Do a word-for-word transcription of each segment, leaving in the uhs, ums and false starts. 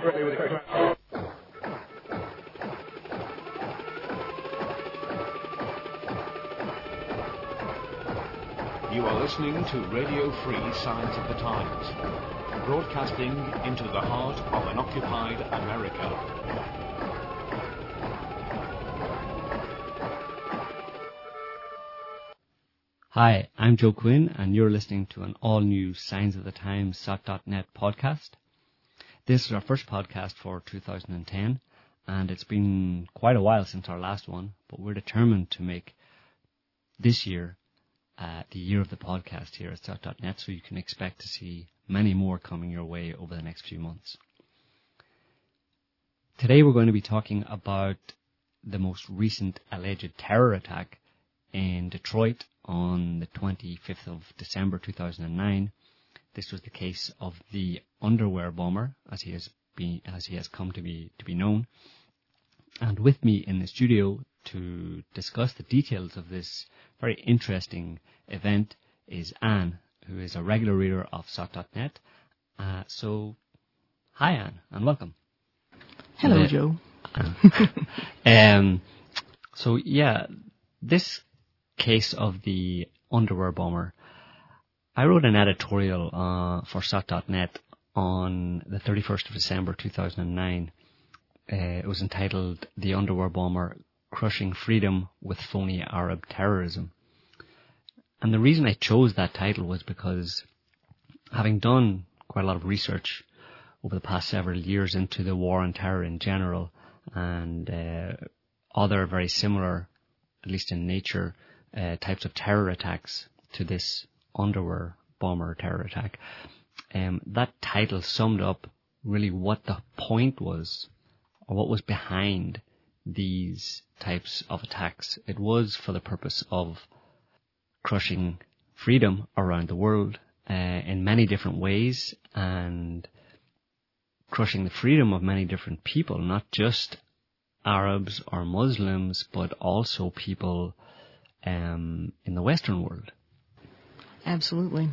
You are listening to Radio Free Signs of the Times, broadcasting into the heart of an occupied America. Hi, I'm Joe Quinn, and you're listening to an all-new Signs of the Times S O T dot net podcast. This is our first podcast for two thousand ten, and it's been quite a while since our last one, but we're determined to make this year uh, the year of the podcast here at S O T dot net, so you can expect to see many more coming your way over the next few months. Today we're going to be talking about the most recent alleged terror attack in Detroit on the twenty-fifth of December two thousand nine. This was the case of the underwear bomber, as he has been, as he has come to be to be known. And with me in the studio to discuss the details of this very interesting event is Anne, who is a regular reader of S O T dot net. Uh, so, hi Anne, and welcome. Hello, uh, Joe. um, so yeah, this case of the underwear bomber, I wrote an editorial uh, for S O T dot net on the thirty-first of December two thousand nine. Uh, it was entitled "The Underwear Bomber Crushing Freedom with Phony Arab Terrorism." And the reason I chose that title was because, having done quite a lot of research over the past several years into the war on terror in general and uh, other very similar, at least in nature, uh, types of terror attacks to this underwear bomber terror attack, um, that title summed up really what the point was, or what was behind these types of attacks. It was for the purpose of crushing freedom around the world uh, in many different ways, and crushing the freedom of many different people, not just Arabs or Muslims, but also people um, in the Western world. Absolutely.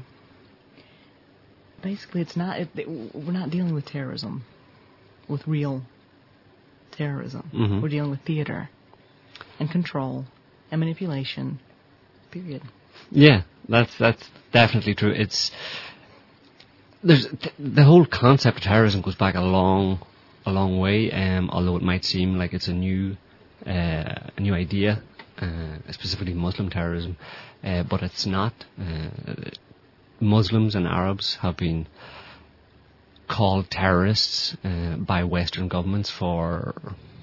Basically, it's not. It, we're not dealing with terrorism, with real terrorism. Mm-hmm. We're dealing with theater and control and manipulation. Period. Yeah, that's that's definitely true. It's there's th- the whole concept of terrorism goes back a long, a long way. Um, although it might seem like it's a new, uh, a new idea, uh, specifically Muslim terrorism, uh, but it's not. Uh, Muslims and Arabs have been called terrorists uh, by Western governments for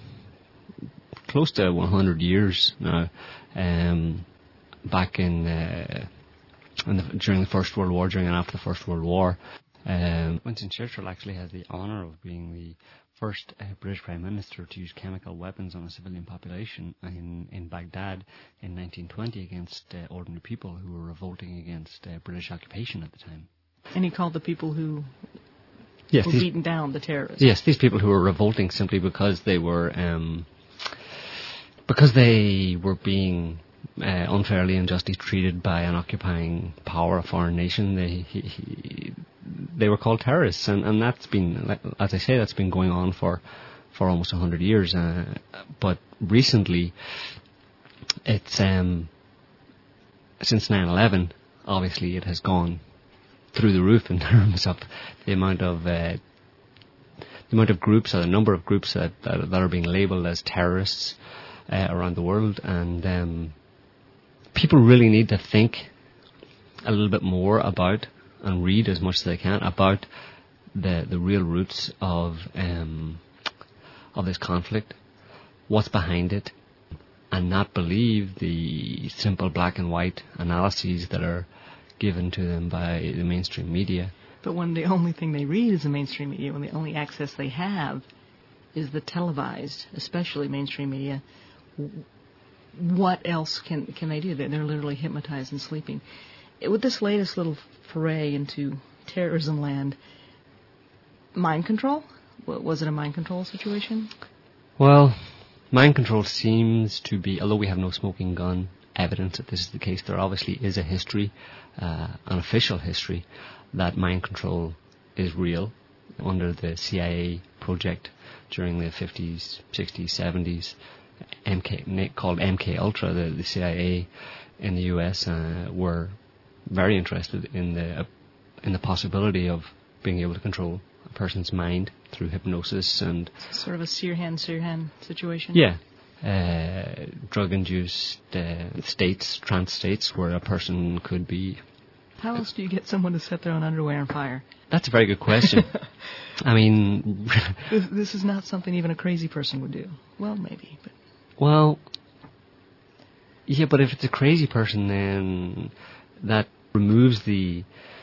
close to one hundred years now. Um, back in, uh, in the, during the First World War, during and after the First World War, um, Winston Churchill actually has the honour of being the first uh, British Prime Minister to use chemical weapons on a civilian population in, in Baghdad in nineteen twenty against uh, ordinary people who were revolting against uh, British occupation at the time. And he called the people who yes, were these, beaten down the terrorists. Yes, these people who were revolting simply because they were um, because they were being uh, unfairly and unjustly treated by an occupying power, a foreign nation. They he, he, they were called terrorists, and, and that's been, as I say, that's been going on for for almost a hundred years. Uh, but recently, it's um, since nine eleven, obviously it has gone through the roof in terms of the amount of uh, the amount of groups or the number of groups that that, that are being labelled as terrorists uh, around the world, and um, people really need to think a little bit more about and read as much as they can about the the real roots of um, of this conflict, what's behind it, and not believe the simple black and white analyses that are given to them by the mainstream media. But when the only thing they read is the mainstream media, when the only access they have is the televised, especially mainstream media, what else can can they do? They're literally hypnotized and sleeping. With this latest little foray into terrorism land, mind control? Was it a mind control situation? Well, mind control seems to be, although we have no smoking gun evidence that this is the case, there obviously is a history, uh, an official history, that mind control is real under the C I A project during the fifties, sixties, seventies, M K called M K Ultra. The, the C I A in the U S uh, were very interested in the uh, in the possibility of being able to control a person's mind through hypnosis and sort of a Sirhan Sirhan situation. Yeah. Uh, drug-induced uh, states, trance states, where a person could be... How else do you get someone to set their own underwear on fire? That's a very good question. I mean... this, this is not something even a crazy person would do. Well, maybe, but... Well, yeah, but if it's a crazy person, then that removes the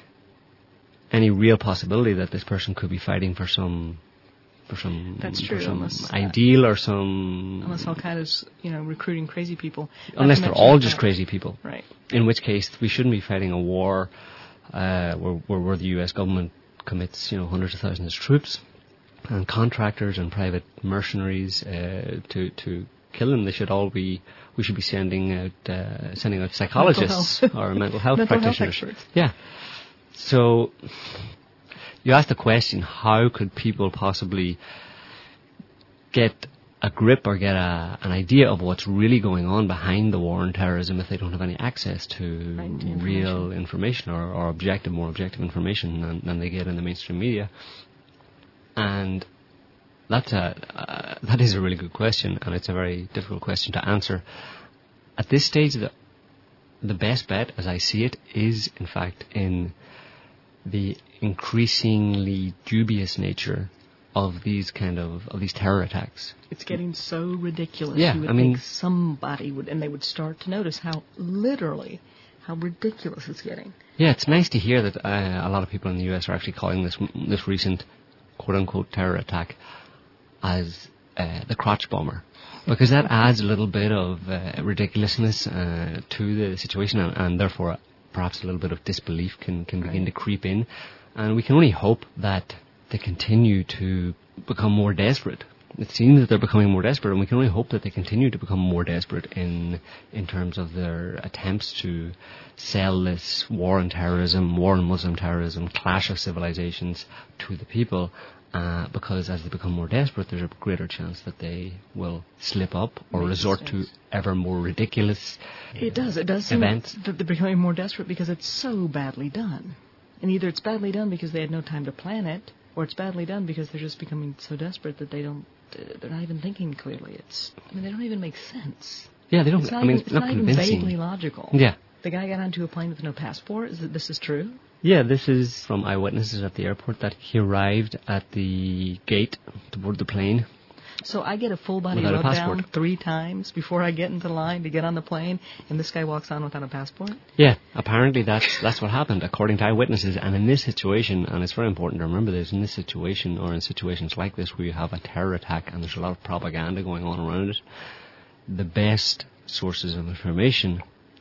any real possibility that this person could be fighting for some... For some, That's true. For some unless, ideal or some... Unless Al-Qaeda's, you know, recruiting crazy people. Unless they're all just crazy people. Right. In which case, we shouldn't be fighting a war uh, where, where, where the U S government commits, you know, hundreds of thousands of troops and contractors and private mercenaries uh, to to kill them. They should all be... We should be sending out uh, sending out psychologists or mental health mental practitioners. Health experts. Yeah. So... You asked the question, how could people possibly get a grip or get a, an idea of what's really going on behind the war on terrorism if they don't have any access to right, information. real information or, or objective, more objective information than, than they get in the mainstream media? And that's a, uh, that is a really good question, and it's a very difficult question to answer. At this stage, the, the best bet, as I see it, is in fact in the increasingly dubious nature of these kind of of these terror attacks. It's getting so ridiculous. Yeah, you would I mean, think somebody would, and they would start to notice how literally, how ridiculous it's getting. Yeah, it's nice to hear that uh, a lot of people in the U S are actually calling this this recent quote unquote terror attack as uh, the crotch bomber, because that adds a little bit of uh, ridiculousness uh, to the situation, and, and therefore perhaps a little bit of disbelief can, can begin right. to creep in. And we can only hope that they continue to become more desperate. It seems that they're becoming more desperate, and we can only hope that they continue to become more desperate in in terms of their attempts to sell this war on terrorism, war on Muslim terrorism, clash of civilizations to the people. Uh, because as they become more desperate, there's a greater chance that they will slip up or Make resort mistakes. to ever more ridiculous It does. It does seem events. that they're becoming more desperate because it's so badly done. And either it's badly done because they had no time to plan it, or it's badly done because they're just becoming so desperate that they don't, they're not even thinking clearly. It's, I mean, they don't even make sense. Yeah, they don't. It's not I mean, even, it's not, not even convincing. vaguely logical. Yeah. The guy got onto a plane with no passport. Is that this is true? Yeah, this is from eyewitnesses at the airport that he arrived at the gate to board the plane. So I get a full body Without a rub passport. down three times before I get into line to get on the plane, and this guy walks on without a passport? Yeah, apparently that's that's what happened, according to eyewitnesses. And in this situation, and it's very important to remember this, in this situation, or in situations like this where you have a terror attack and there's a lot of propaganda going on around it, the best sources of information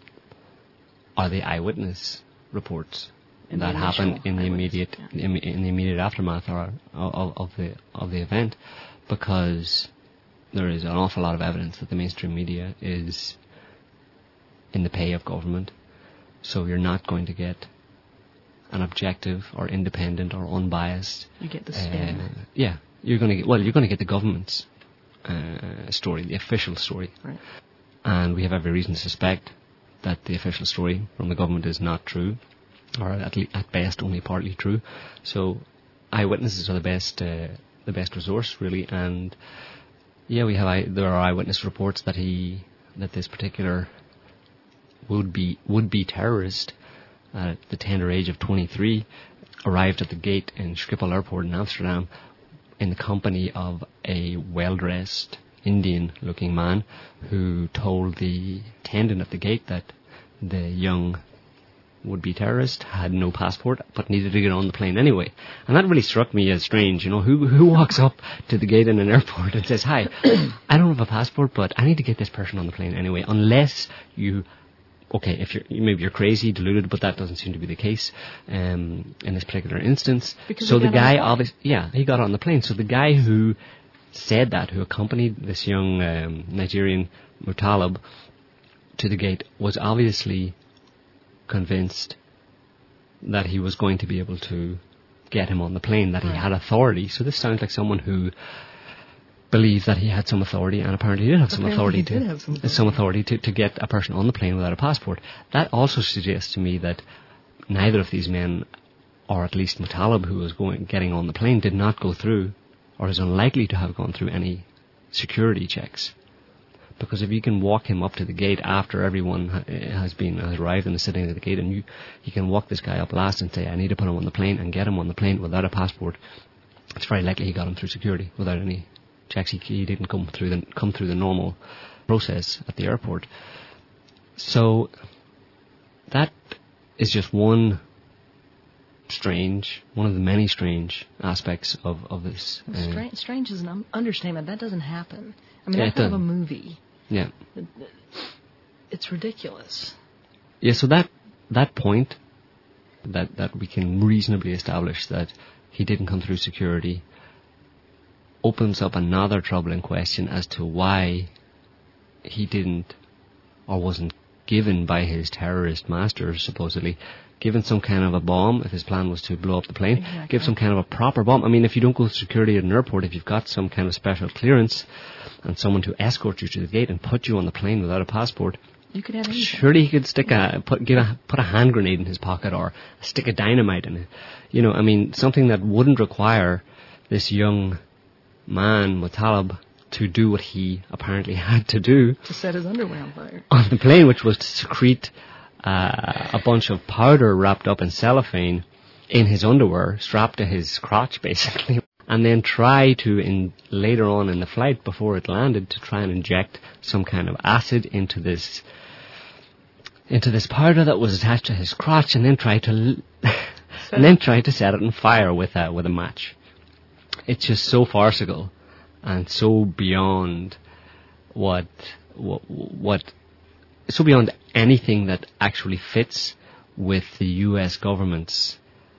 are the eyewitness reports In that the happened initial in the eyewitness, immediate yeah. in, in the immediate aftermath or, of, of the of the event, because there is an awful lot of evidence that the mainstream media is in the pay of government, so you're not going to get an objective or independent or unbiased. You get the spin. Uh, yeah, you're going to get well. You're going to get the government's uh, story, the official story, Right. and we have every reason to suspect that the official story from the government is not true, or at, le- at best only partly true. So eyewitnesses are the best uh, the best resource, really. And yeah, we have eye- there are eyewitness reports that he that this particular would be would be terrorist at the tender age of twenty-three arrived at the gate in Schiphol Airport in Amsterdam in the company of a well-dressed Indian-looking man who told the attendant at the gate that the young would-be terrorist had no passport but needed to get on the plane anyway. And that really struck me as strange. You know, who who walks up to the gate in an airport and says, "Hi, I don't have a passport, but I need to get this person on the plane anyway," unless you... Okay, if you're maybe you're crazy, deluded, but that doesn't seem to be the case um, in this particular instance. Because so he the got on guy, the plane. obviously, yeah, he got on the plane. So the guy who said that, who accompanied this young um, Nigerian Mutalib to the gate, was obviously convinced that he was going to be able to get him on the plane, that right. he had authority. So this sounds like someone who believed that he had some authority, and apparently did have some apparently authority, he did to, have some authority. some authority to, to get a person on the plane without a passport. That also suggests to me that neither of these men, or at least Muttalib, who was going getting on the plane, did not go through, or is unlikely to have gone through, any security checks. Because if you can walk him up to the gate after everyone ha- has been has arrived and is sitting at the gate, and you, you can walk this guy up last and say, I need to put him on the plane, and get him on the plane without a passport, it's very likely he got him through security without any checks. He, he didn't come through the come through the normal process at the airport. So that is just one strange, one of the many strange aspects of, of this. Well, strange, uh, strange is an un- understatement. That doesn't happen. I mean, yeah, that's kind of a movie. Yeah. It's ridiculous. Yeah, so that that point, that, that we can reasonably establish that he didn't come through security, opens up another troubling question as to why he didn't, or wasn't given by his terrorist masters, supposedly, given some kind of a bomb, if his plan was to blow up the plane, exactly. give some kind of a proper bomb. I mean, if you don't go through security at an airport, if you've got some kind of special clearance and someone to escort you to the gate and put you on the plane without a passport, you could have anything. Surely he could stick a put give a put a hand grenade in his pocket, or a stick of dynamite in it. You know, I mean, something that wouldn't require this young man, Muttalib, to do what he apparently had to do. To set his underwear on fire. On the plane, which was to secrete uh, a bunch of powder wrapped up in cellophane in his underwear, strapped to his crotch, basically. And then try to, in later on in the flight, before it landed, to try and inject some kind of acid into this into this powder that was attached to his crotch, and then try to l- and then try to set it on fire with a with a match. It's just so farcical and so beyond what what what so beyond anything that actually fits with the U S government's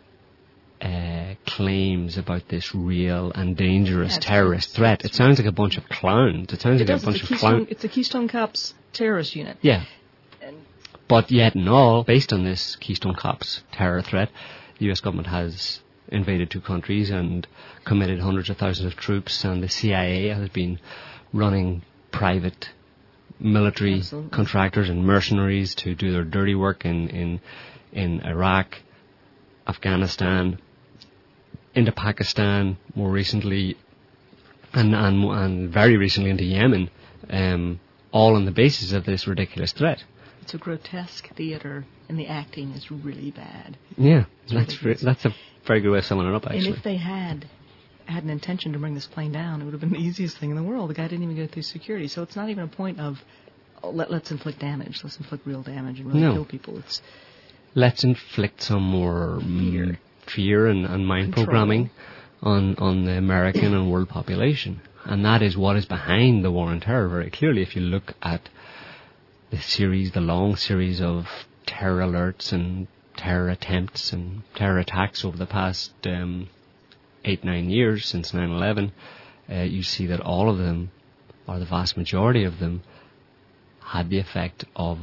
Uh, claims about this real and dangerous yeah, terrorist it's, threat. It's, it sounds like a bunch of clowns. It sounds it like does, a bunch it's a of clowns. It's a Keystone Cops terrorist unit. Yeah. And but yet and all, based on this Keystone Cops terror threat, the U S government has invaded two countries and committed hundreds of thousands of troops, and the C I A has been running private military Absolutely. contractors and mercenaries to do their dirty work in, in, in Iraq, Afghanistan, into Pakistan, more recently, and, and and very recently into Yemen, um, all on the basis of this ridiculous threat. It's a grotesque theater, and the acting is really bad. Yeah, it's that's re- that's a very good way of summing it up, actually. And if they had had an intention to bring this plane down, it would have been the easiest thing in the world. The guy didn't even go through security, so it's not even a point of oh, let, let's inflict damage, let's inflict real damage and really No. kill people. It's let's inflict some more fear, mm, fear and, and mind Control. programming on, on the American and world population. And that is what is behind the war on terror very clearly. If you look at the series, the long series of terror alerts and terror attempts and terror attacks over the past um, eight, nine years since nine eleven, uh, you see that all of them, or the vast majority of them, had the effect of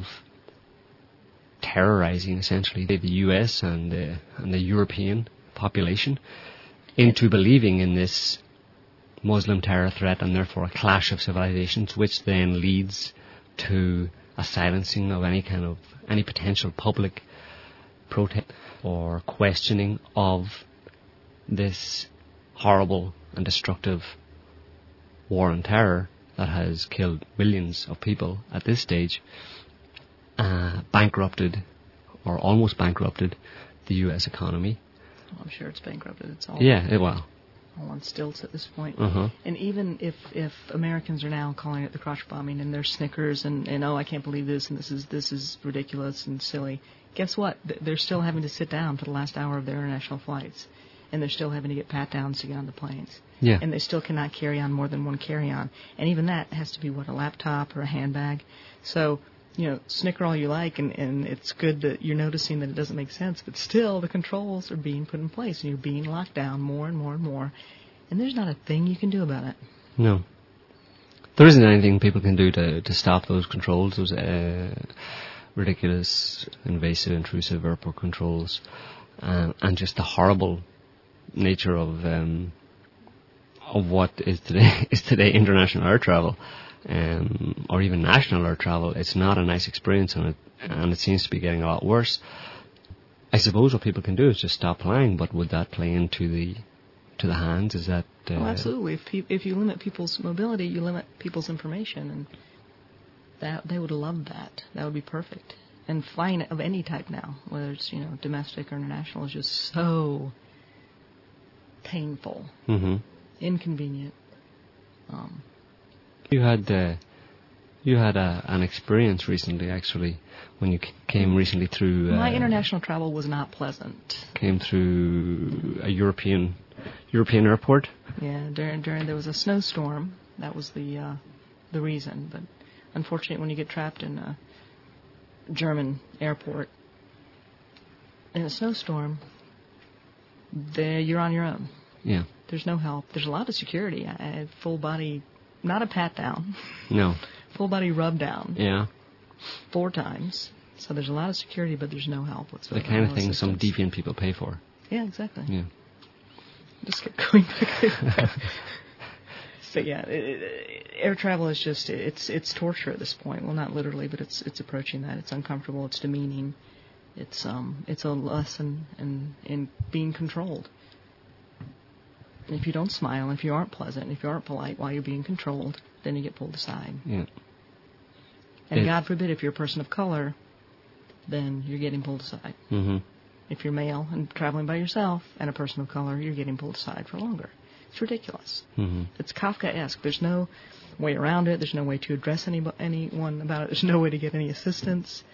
terrorizing essentially the U S and the, and the European population into believing in this Muslim terror threat, and therefore a clash of civilizations, which then leads to a silencing of any kind of any potential public protest or questioning of this horrible and destructive war on terror that has killed millions of people at this stage, uh, bankrupted or almost bankrupted the U S economy. Well, I'm sure it's bankrupted. It's all Yeah, it, well. all on stilts at this point. Uh-huh. And even if, if Americans are now calling it the crotch bombing and they're snickers and, and oh, I can't believe this and this is this is ridiculous and silly, guess what? They're still having to sit down for the last hour of their international flights, and they're still having to get pat downs to get on the planes. Yeah. And they still cannot carry on more than one carry-on. And even that has to be, what, a laptop or a handbag. So, you know, snicker all you like, and, and it's good that you're noticing that it doesn't make sense, but still the controls are being put in place, and you're being locked down more and more and more, and there's not a thing you can do about it. No. There isn't anything people can do to, to stop those controls, those uh, ridiculous, invasive, intrusive airport controls, uh, and just the horrible nature of um, of what is today is today international air travel, um, or even national air travel. It's not a nice experience, and it and it seems to be getting a lot worse. I suppose what people can do is just stop flying, but would that play into the to the hands? Is that uh, oh, absolutely. If pe- if you limit people's mobility, you limit people's information, and that they would love that. That would be perfect. And flying of any type now, whether it's you know domestic or international, is just so painful, mm-hmm. inconvenient. Um, you had uh, you had a, an experience recently, actually, when you c- came recently through. Uh, my international travel was not pleasant. Came through a European European airport. Yeah, during during there was a snowstorm. That was the uh, the reason. But unfortunately, when you get trapped in a German airport in a snowstorm, there you're on your own. Yeah. There's no help. There's a lot of security. I had full body, not a pat down. No. Full body rub down. Yeah. Four times. So there's a lot of security, but there's no help whatsoever. The kind of no thing assistance. some deviant people pay for. Yeah, exactly. Yeah. Just kept going back. So yeah, it, it, air travel is just it's it's torture at this point. Well, not literally, but it's it's approaching that. It's uncomfortable. It's demeaning. It's um it's a lesson in in being controlled. If you don't smile, if you aren't pleasant, if you aren't polite while you're being controlled, then you get pulled aside. Yeah. And it, God forbid, if you're a person of color, then you're getting pulled aside. Mm-hmm. If you're male and traveling by yourself and a person of color, you're getting pulled aside for longer. It's ridiculous. Mm-hmm. It's Kafkaesque. There's no way around it. There's no way to address any, anyone about it. There's no way to get any assistance.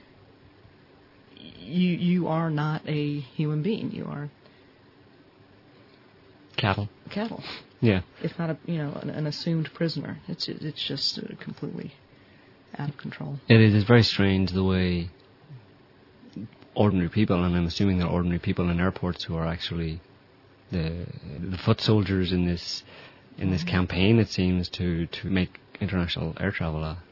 You you are not a human being. You are cattle. Cattle. Yeah. If not a you know an, an assumed prisoner. It's it's just uh, completely out of control. It is very strange the way ordinary people, and I'm assuming they're ordinary people in airports who are actually the the foot soldiers in this in this campaign, it seems, to, to make international air travel a,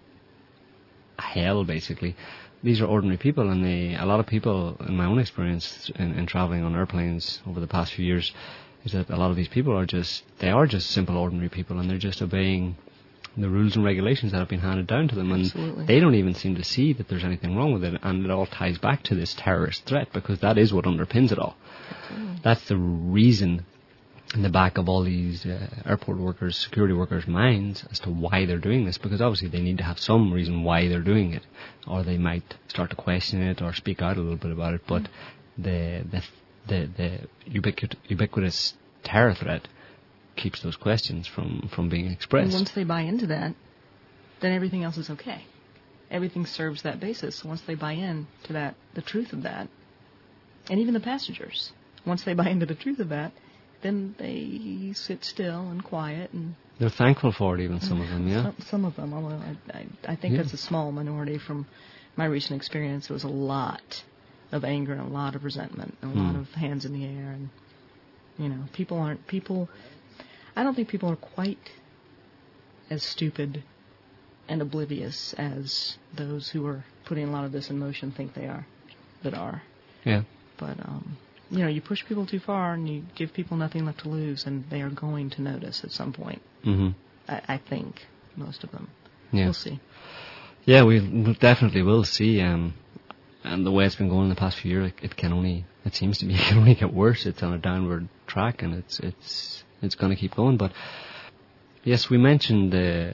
a hell, basically. These are ordinary people, and they a lot of people, in my own experience in, in traveling on airplanes over the past few years, is that a lot of these people are just they are just simple ordinary people, and they're just obeying the rules and regulations that have been handed down to them, and Absolutely. They don't even seem to see that there's anything wrong with it, and it all ties back to this terrorist threat, because that is what underpins it all. Absolutely. That's the reason in the back of all these uh, airport workers, security workers' minds as to why they're doing this, because obviously they need to have some reason why they're doing it, or they might start to question it or speak out a little bit about it, but mm. the, the the the ubiquit- ubiquitous terror threat keeps those questions from, from being expressed. And once they buy into that, then everything else is okay. Everything serves that basis. Once they buy in to that, the truth of that, and even the passengers, once they buy into the truth of that, then they sit still and quiet. And they're thankful for it, even some of them, yeah? Some, some of them, although I, I, I think yeah. that's a small minority. From my recent experience, there was a lot of anger and a lot of resentment and a hmm. lot of hands in the air. And, you know, people aren't, people... I don't think people are quite as stupid and oblivious as those who are putting a lot of this in motion think they are, that are. Yeah. But, um, you know, you push people too far and you give people nothing left to lose, and they are going to notice at some point. Mm-hmm. I, I think, most of them. Yeah. We'll see. Yeah, we definitely will see. Um, and the way it's been going in the past few years, it, it can only, it seems to me, it can only get worse. It's on a downward track, and it's it's it's going to keep going. But yes, we mentioned the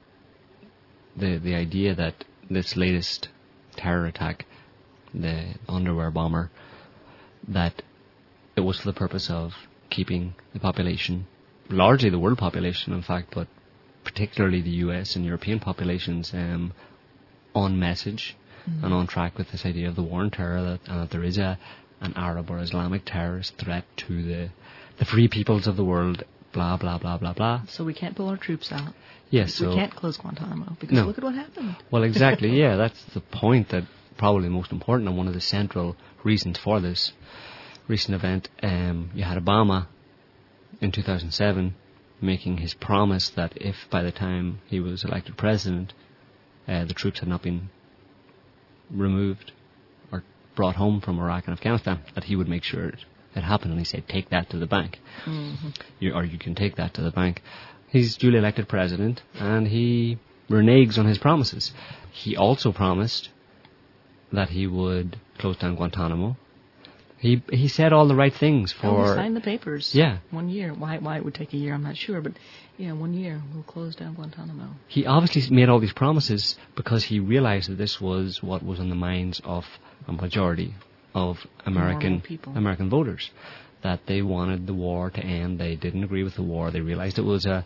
the the idea that this latest terror attack, the underwear bomber, that it was for the purpose of keeping the population, largely the world population, in fact, but particularly the U S and European populations, um, on message mm-hmm. and on track with this idea of the war on terror, that, and that there is a an Arab or Islamic terrorist threat to the the free peoples of the world, blah, blah, blah, blah, blah. So we can't pull our troops out. Yes. We so can't close Guantanamo, because no. look at what happened. Well, exactly, yeah, that's the point, that probably most important and one of the central reasons for this recent event. Um, you had Obama in two thousand seven making his promise that if by the time he was elected president, uh, the troops had not been removed or brought home from Iraq and Afghanistan, that he would make sure it happened, and he said, take that to the bank. Mm-hmm. You, or you can take that to the bank. He's duly elected president, and he reneges on his promises. He also promised that he would close down Guantanamo. He he said all the right things for... Oh, he signed the papers. Yeah. One year. Why why it would take a year, I'm not sure, but yeah, one year we'll close down Guantanamo. He obviously made all these promises because he realized that this was what was on the minds of a majority of American people. American voters, that they wanted the war to end. They didn't agree with the war. They realized it was a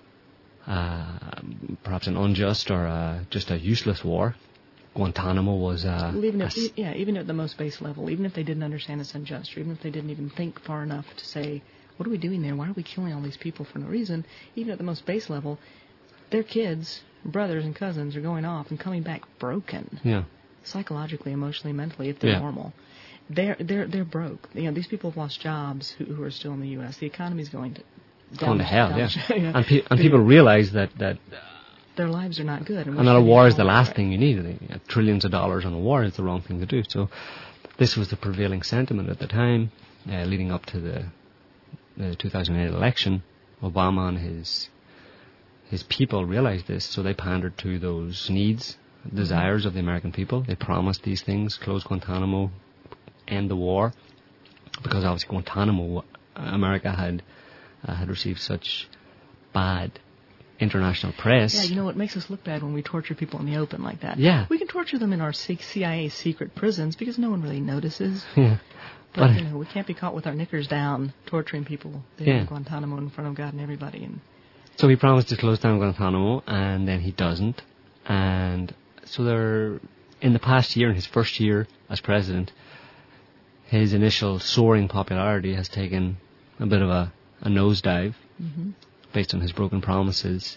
uh, perhaps an unjust or a, just a useless war. Guantanamo was a, well, even a if, s- yeah, even at the most base level, even if they didn't understand it's unjust, or even if they didn't even think far enough to say, what are we doing there? Why are we killing all these people for no reason? Even at the most base level, their kids, brothers and cousins are going off and coming back broken, yeah. psychologically, emotionally, mentally, if they're Yeah. normal. They're they're they're broke. You know, these people have lost jobs who, who are still in the U S. The economy's going to down, Going to hell, down, yeah. yeah. And, pe- and people realize that, that Their lives are not good. And, another war is the last thing you need. Uh, Trillions of dollars on a war is the wrong thing to do. So this was the prevailing sentiment at the time, uh, leading up to the, the two thousand eight election. Obama and his his people realized this, so they pandered to those needs, desires of the American people. They promised these things: close Guantanamo, end the war, because obviously Guantanamo, America had uh, had received such bad international press. Yeah, you know, it makes us look bad when we torture people in the open like that. Yeah. We can torture them in our C I A secret prisons because no one really notices. Yeah. But, But- you know, we can't be caught with our knickers down torturing people there Yeah. in Guantanamo in front of God and everybody. And So he promised to close down Guantanamo, and then he doesn't. And so there, in the past year, in his first year as president, his initial soaring popularity has taken a bit of a, a nosedive mm-hmm. based on his broken promises.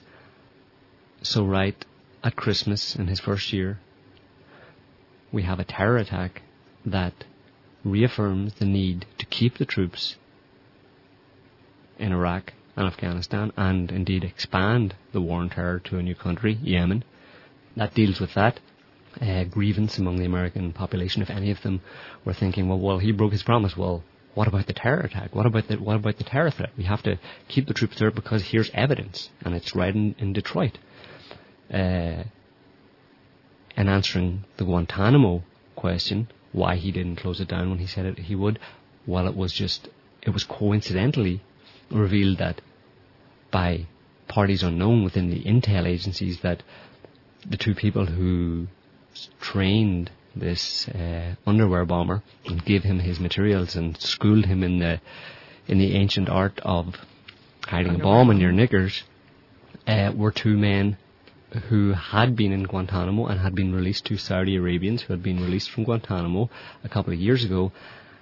So right at Christmas in his first year, we have a terror attack that reaffirms the need to keep the troops in Iraq and Afghanistan, and indeed expand the war on terror to a new country, Yemen. That deals with that uh, grievance among the American population. If any of them were thinking, well, well, he broke his promise. Well, what about the terror attack? What about the what about the terror threat? We have to keep the troops there because here's evidence, and it's right in, in Detroit. Uh, and answering the Guantanamo question, why he didn't close it down when he said it he would, well, it was just it was coincidentally revealed that by parties unknown within the intel agencies that the two people who trained this uh, underwear bomber and gave him his materials and schooled him in the in the ancient art of hiding Underwear a bomb in bomber. your knickers uh, were two men who had been in Guantanamo and had been released, two Saudi Arabians who had been released from Guantanamo a couple of years ago.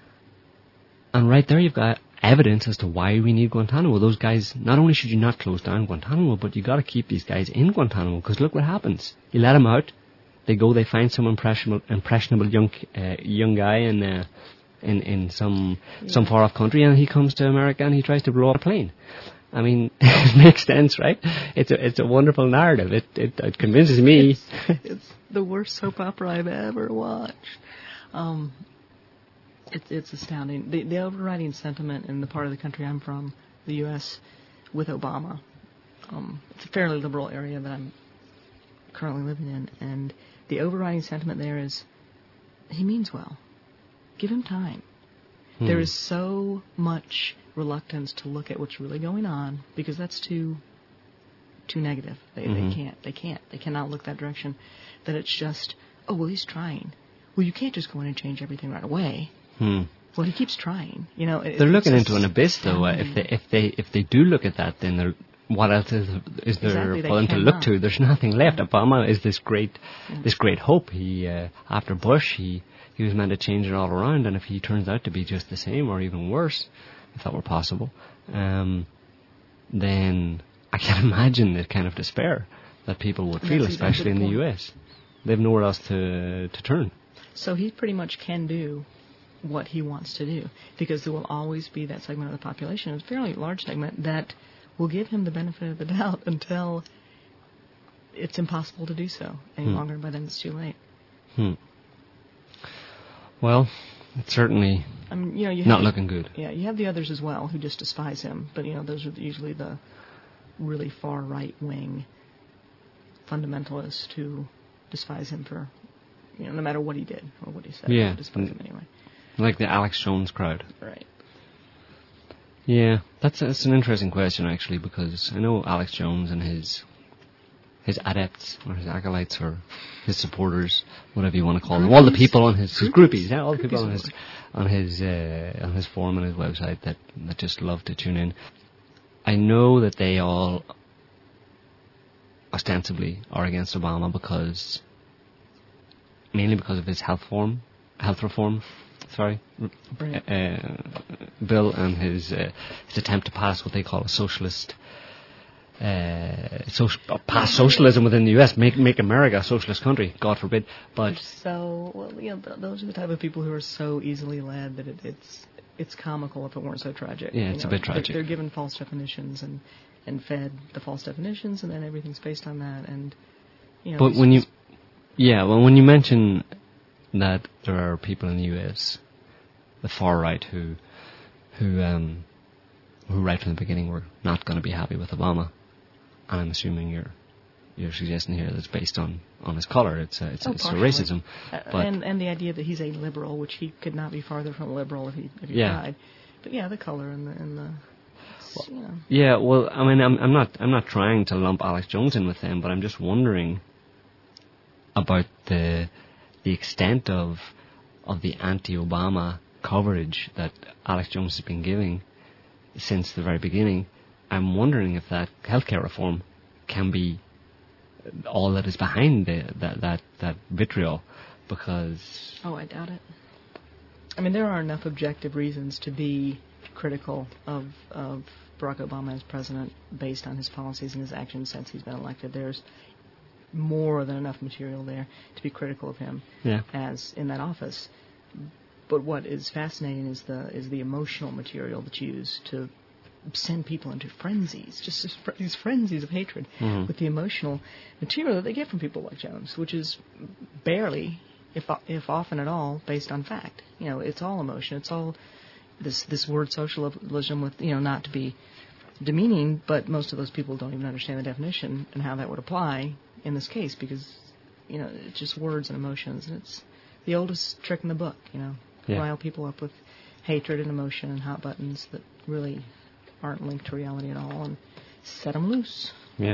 And right there you've got evidence as to why we need Guantanamo. Those guys, not only should you not close down Guantanamo, but you got to keep these guys in Guantanamo, because look what happens. You let them out, they go, they find some impressionable, impressionable young uh, young guy in uh, in in some Yeah. some far off country, and he comes to America and he tries to blow up a plane. I mean, it makes sense, right? It's a it's a wonderful narrative. It it, it convinces me. It's, it's the worst soap opera I've ever watched. Um, it's it's astounding. The, the overriding sentiment in the part of the country I'm from, the U S, with Obama, um, it's a fairly liberal area that I'm currently living in, and the overriding sentiment there is, he means well. Give him time. Hmm. There is so much reluctance to look at what's really going on because that's too too negative. They Mhm. they can't they can't they cannot look that direction. That it's just, oh well, he's trying. Well, you can't just go in and change everything right away. Hmm. Well, he keeps trying. You know, it, They're it's looking just into an abyss, though. Uh, if they if they if they do look at that, then they're, what else is, is there Exactly, they for them to look cannot. to? There's nothing left. Obama is this great Yeah. this great hope. He uh, after Bush, he he was meant to change it all around, and if he turns out to be just the same or even worse, if that were possible, um, then I can imagine the kind of despair that people would And feel, that's exactly especially in the the point. U S. They have nowhere else to to turn. So he pretty much can do what he wants to do because there will always be that segment of the population, a fairly large segment, that will give him the benefit of the doubt until it's impossible to do so any Hmm. longer. By then it's too late. Hmm. Well, it's certainly I mean, you know, you not have, looking good. Yeah, you have the others as well who just despise him, but you know, those are usually the really far right wing fundamentalists who despise him for, you know, no matter what he did or what he said. Yeah. They despise him anyway. Like the Alex Jones crowd. Right. Yeah, that's that's an interesting question actually, because I know Alex Jones and his his adepts or his acolytes or his supporters, whatever you want to call them, all the people on his, his groupies, yeah, all the people on his on his uh, on his forum and his website that that just love to tune in. I know that they all ostensibly are against Obama because mainly because of his health form, health reform. Sorry, right. uh, bill and his uh, his attempt to pass what they call a socialist, uh, social, pass socialism within the U S, make make America a socialist country, God forbid. But so, well, you know, th- those are the type of people who are so easily led that it, it's it's comical if it weren't so tragic. Yeah, it's you know, a bit tragic. They're, they're given false definitions and and fed the false definitions, and then everything's based on that. And you know, but when you, yeah, well, when you mention that there are people in the U S, the far right, who, who, um, who right from the beginning were not going to be happy with Obama, and I'm assuming you're, you're suggesting here that it's based on, on his colour. It's a, it's, oh, it's a partially. racism, uh, but and and the idea that he's a liberal, which he could not be farther from a liberal if he if he yeah. tried. But yeah, the colour and the and the. Well, you know. Yeah, well, I mean, I'm, I'm not I'm not trying to lump Alex Jones in with them, but I'm just wondering about the the extent of of the anti-Obama coverage that Alex Jones has been giving since the very beginning. I'm wondering if that healthcare reform can be all that is behind the, that that that vitriol, because oh, I doubt it. I mean, there are enough objective reasons to be critical of of Barack Obama as president based on his policies and his actions since he's been elected. There's more than enough material there to be critical of him yeah. as in that office. But what is fascinating is the is the emotional material that's used to send people into frenzies, just this fr- these frenzies of hatred, mm-hmm. with the emotional material that they get from people like Jones, which is barely, if if often at all, based on fact. You know, it's all emotion. It's all this this word socialism, with, you know, not to be demeaning, but most of those people don't even understand the definition and how that would apply in this case, because, you know, it's just words and emotions, and it's the oldest trick in the book, you know, yeah. rile people up with hatred and emotion and hot buttons that really aren't linked to reality at all, and set them loose. Yeah.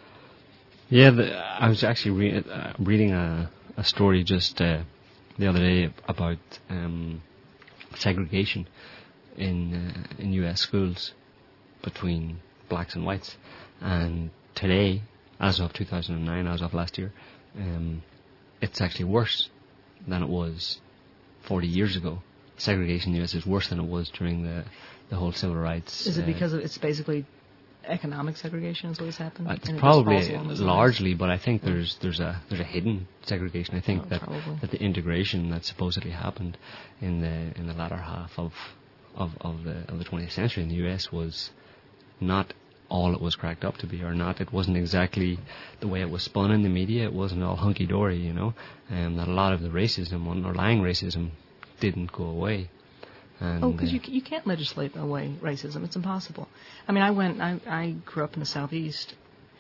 Yeah, the, I was actually re- uh, reading a, a story just uh, the other day about um, segregation in uh, in U S schools between blacks and whites, and today, as of two thousand nine, as of last year, um, it's actually worse than it was forty years ago. Segregation in the U S is worse than it was during the, the whole civil rights. Is it uh, because of, it's basically economic segregation is what has happened? Uh, it's and it probably largely, but I think there's there's a there's a hidden segregation. I think oh, that probably. that the integration that supposedly happened in the in the latter half of of, of the of the twentieth century in the U S was not all it was cracked up to be, or not. It wasn't exactly the way it was spun in the media. It wasn't all hunky dory, you know. And that a lot of the racism, underlying racism, didn't go away. And oh, because uh, you you can't legislate away racism. It's impossible. I mean, I went. I I grew up in the Southeast,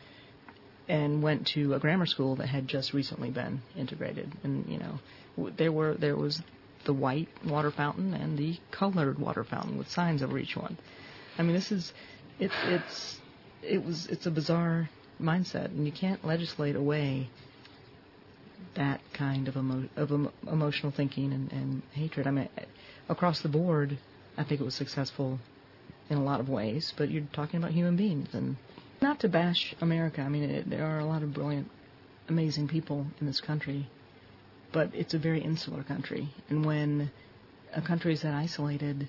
and went to a grammar school that had just recently been integrated. And you know, w- there were there was the white water fountain and the colored water fountain with signs over each one. I mean, this is it's it's it was it's a bizarre mindset, and you can't legislate away that kind of emo- of emo- emotional thinking and, and hatred. I mean, across the board, I think it was successful in a lot of ways, but you're talking about human beings. And not to bash America, I mean, it, there are a lot of brilliant, amazing people in this country, but it's a very insular country. And when a country is that isolated,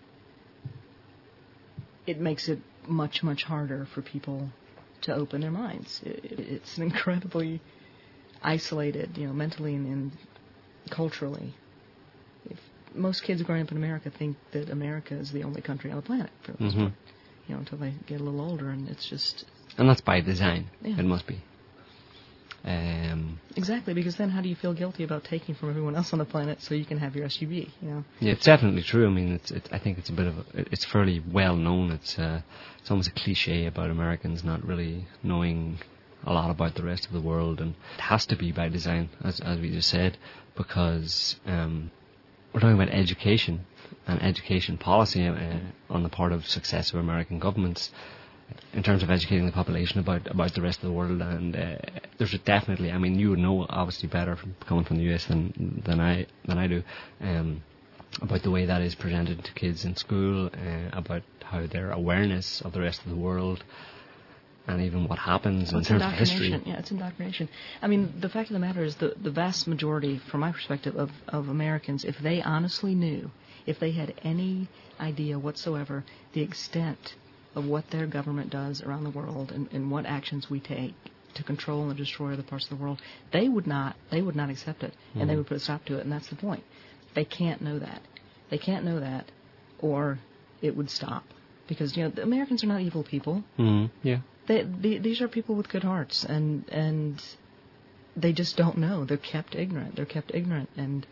it makes it much, much harder for people to open their minds. It, it, it's an incredibly isolated, you know, mentally and, and culturally. If most kids growing up in America think that America is the only country on the planet for the most mm-hmm. part, you know, until they get a little older, and it's just... And that's by design. Yeah. It must be. Um, exactly, because then how do you feel guilty about taking from everyone else on the planet so you can have your S U V? You know. Yeah, it's definitely true. I mean, it's. It, I think it's a bit of. A, it's fairly well known. It's. Uh, it's almost a cliche about Americans not really knowing a lot about the rest of the world, and it has to be by design, as as we just said, because um, we're talking about education and education policy uh, on the part of successive American governments in terms of educating the population about about the rest of the world. And uh, there's a definitely, I mean, you would know obviously better from coming from the U S than than I than I do, um, about the way that is presented to kids in school, uh, about how their awareness of the rest of the world, and even what happens well, in terms of history. Yeah, it's indoctrination. I mean, the fact of the matter is the, the vast majority, from my perspective, of, of Americans, if they honestly knew, if they had any idea whatsoever, the extent of what their government does around the world and, and what actions we take to control and destroy other parts of the world, they would not they would not accept it, and mm. they would put a stop to it, and that's the point. They can't know that. They can't know that, or it would stop. Because, you know, the Americans are not evil people. Mm, yeah. They, they, these are people with good hearts, and and they just don't know. They're kept ignorant. They're kept ignorant, and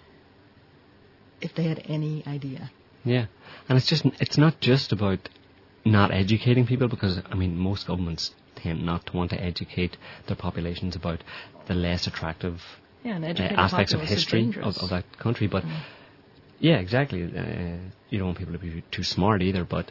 if they had any idea. Yeah, and it's just it's not just about not educating people, because, I mean, most governments tend not to want to educate their populations about the less attractive yeah, and uh, aspects of history of, of that country. But, mm. yeah, exactly. Uh, you don't want people to be too smart either, but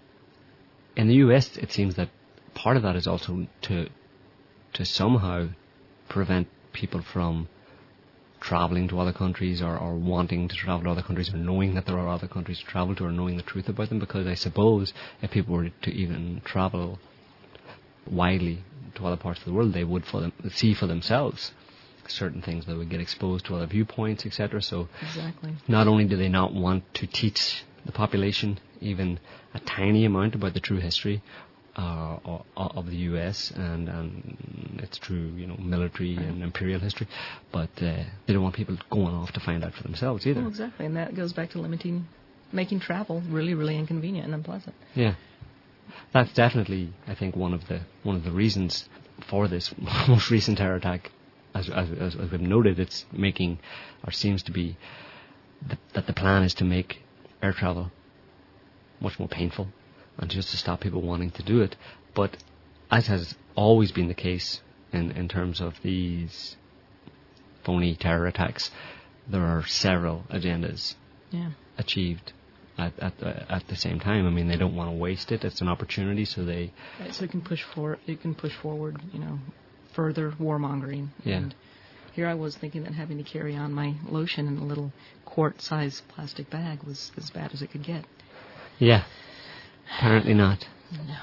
in the U S it seems that part of that is also to to somehow prevent people from travelling to other countries, or, or wanting to travel to other countries, or knowing that there are other countries to travel to, or knowing the truth about them. Because I suppose if people were to even travel widely to other parts of the world, they would for them, see for themselves certain things. They would get exposed to other viewpoints, et cetera. So exactly. Not only do they not want to teach the population even a tiny amount about the true history Uh, of the U S and, and its true, you know, military right. and imperial history, but uh, they don't want people going off to find out for themselves either. Well, exactly, and that goes back to limiting, making travel really, really inconvenient and unpleasant. Yeah, that's definitely, I think, one of the one of the reasons for this most recent terror attack. As, as, as we've noted, it's making, or seems to be, the, that the plan is to make air travel much more painful, and just to stop people wanting to do it. But as has always been the case in, in terms of these phony terror attacks, there are several agendas yeah. achieved at at the, at the same time. I mean, they don't want to waste it. It's an opportunity, so they... Right, so it can push for it can push forward, you know, further warmongering. Yeah. And here I was thinking that having to carry on my lotion in a little quart-sized plastic bag was as bad as it could get. Yeah. Apparently not. No.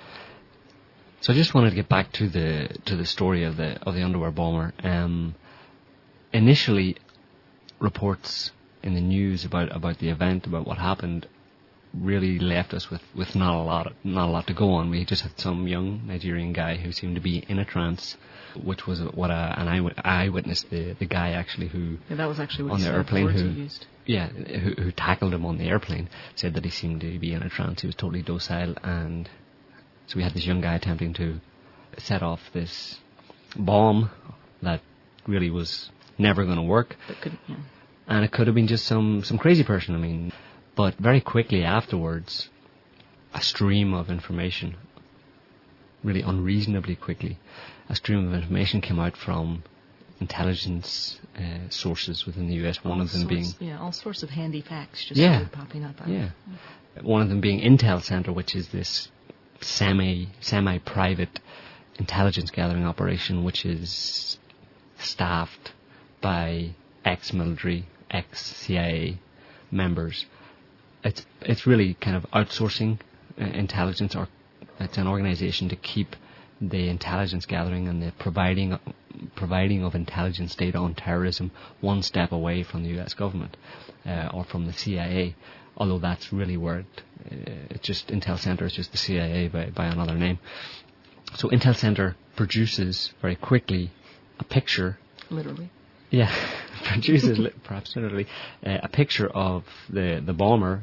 So I just wanted to get back to the to the story of the of the underwear bomber. Um, initially, reports in the news about, about the event, about what happened, really left us with, with not a lot not a lot to go on. We just had some young Nigerian guy who seemed to be in a trance, which was what a, an eye, eyewitness, the the guy actually who yeah, that was actually what on the said, airplane the who used. yeah who, who tackled him on the airplane, said that he seemed to be in a trance. He was totally docile, and so we had this young guy attempting to set off this bomb that really was never going to work. That could, yeah. And it could have been just some, some crazy person, I mean. But very quickly afterwards, a stream of information, really unreasonably quickly, a stream of information came out from intelligence uh, sources within the U S, one all of them sorts, being... Yeah, all sorts of handy facts just yeah, started popping up. Yeah. It. One of them being Intel Center, which is this semi, semi-private intelligence gathering operation, which is staffed by ex-military, ex-C I A members. It's it's really kind of outsourcing uh, intelligence, or it's an organization to keep the intelligence gathering and the providing providing of intelligence data on terrorism one step away from the U S government uh, or from the C I A. Although that's really where it, uh, it's just Intel Center is just the C I A by by another name. So Intel Center produces very quickly a picture. Literally. Yeah, produces perhaps literally uh, a picture of the the bomber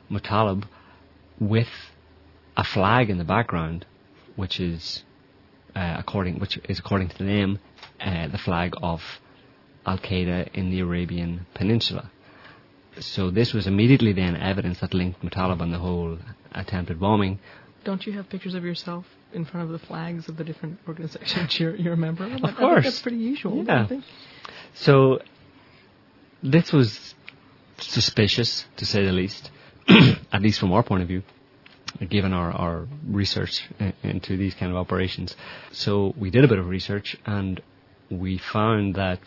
Muttalib with a flag in the background, which is uh, according which is according to them uh, the flag of Al Qaeda in the Arabian Peninsula. So this was immediately then evidence that linked Muttalib on the whole attempted bombing. Don't you have pictures of yourself in front of the flags of the different organizations you're, you're a member of? Of I course. think that's pretty usual. Yeah. Don't you think? So this was suspicious, to say the least, at least from our point of view, given our, our research uh, into these kind of operations. So we did a bit of research, and we found that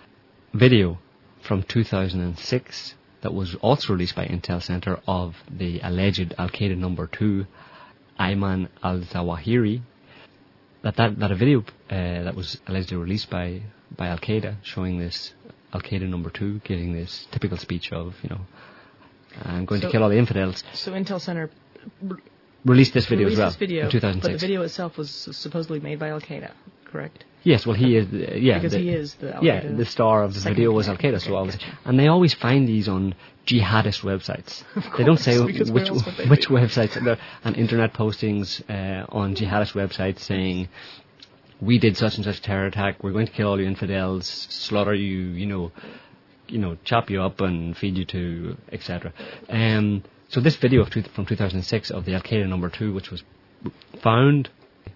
video from two thousand six that was also released by Intel Center of the alleged Al-Qaeda number two, Ayman al-Zawahiri, that, that, that a video uh, that was allegedly released by, by Al-Qaeda showing this Al-Qaeda number two giving this typical speech of, you know, I'm going So- to kill all the infidels, So Intel Center r- released this video released as well this video, in two thousand six. but the video itself was supposedly made by Al Qaeda, correct? Yes, well, he is, uh, yeah. Because the, he is the Al Yeah, Qaeda the star of the second video was guy. Al Qaeda, so Okay, obviously. gotcha. And they always find these on jihadist websites. They don't say course, because which where else would they which be? websites, they're- and internet postings uh, on jihadist websites saying, we did such and such terror attack, we're going to kill all you infidels, slaughter you, you know, you know, chop you up and feed you to, et cetera. Um, so this video of two, from two thousand six of the Al Qaeda number two, which was found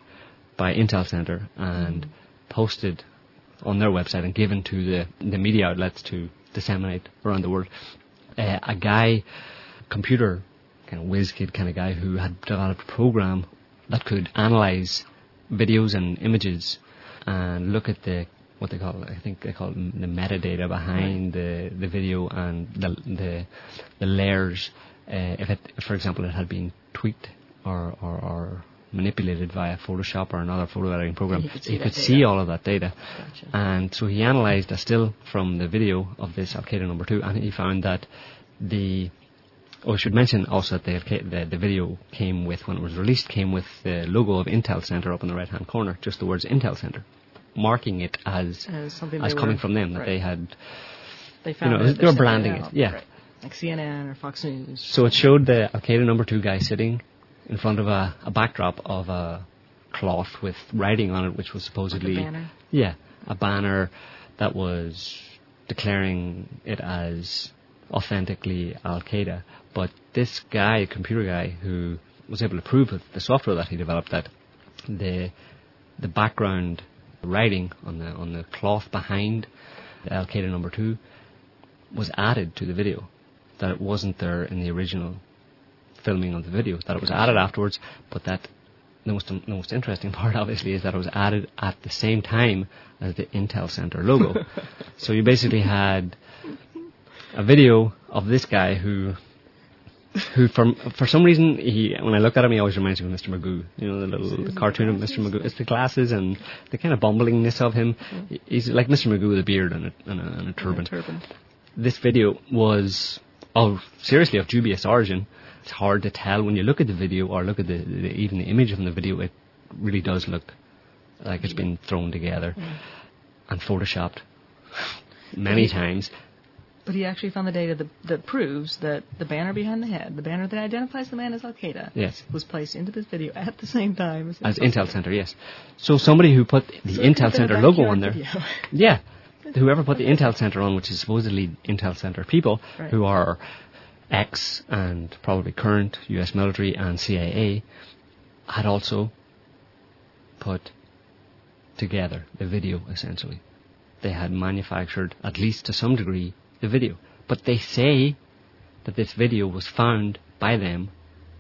by Intel Center and posted on their website and given to the, the media outlets to disseminate around the world. Uh, a guy, computer kind of whiz kid kind of guy who had developed a program that could analyze videos and images and look at the what they call, I think they call it the metadata behind the, the video and the the, the layers. Uh, if it, if, for example, it had been tweaked or, or, or manipulated via Photoshop or another photo editing program, he could see he that could data. see all of that data. Gotcha. And so he analysed a still from the video of this Al Qaeda number two, and he found that the oh, I should mention also that the, Al-Qaeda- the the video came with, when it was released, came with the logo of Intel Center up in the right hand corner, just the words Intel Center, marking it as As something as they coming were- from them, that right. they had. They found know, it, they they're were sending branding out, it, yeah. right. Like C N N or Fox News. So it showed the Al Qaeda number two guy sitting in front of a, a backdrop of a cloth with writing on it, which was supposedly Like a banner? yeah, a banner that was declaring it as authentically Al Qaeda. But this guy, computer guy, who was able to prove with the software that he developed that the the background writing on the on the cloth behind the Al Qaeda number two was added to the video, that it wasn't there in the original filming of the video, that it was added afterwards, but that the most, the most interesting part obviously is that it was added at the same time as the Intel Center logo. So you basically had a video of this guy who who for for some reason, he when I look at him, he always reminds me of Mister Magoo. You know, the little the cartoon of Mister Magoo. It's the glasses and the kind of bumblingness of him. He's like Mister Magoo with a beard and a, and a, and a turban. Yeah, turban. This video was, oh, seriously, of dubious origin. It's hard to tell when you look at the video or look at the, the even the image from the video. It really does look like it's been thrown together and photoshopped many times. But he actually found the data that, that proves that the banner behind the head, the banner that identifies the man as Al Qaeda, Yes. was placed into this video at the same time as, As Intel Center, yes. So somebody who put the So Intel it's a Center logo backyard on there, video. yeah, whoever put the Intel Center on, which is supposedly Intel Center people, Right. who are ex and probably current U S military and C I A, had also put together the video, essentially. They had manufactured, at least to some degree, the video. But they say that this video was found by them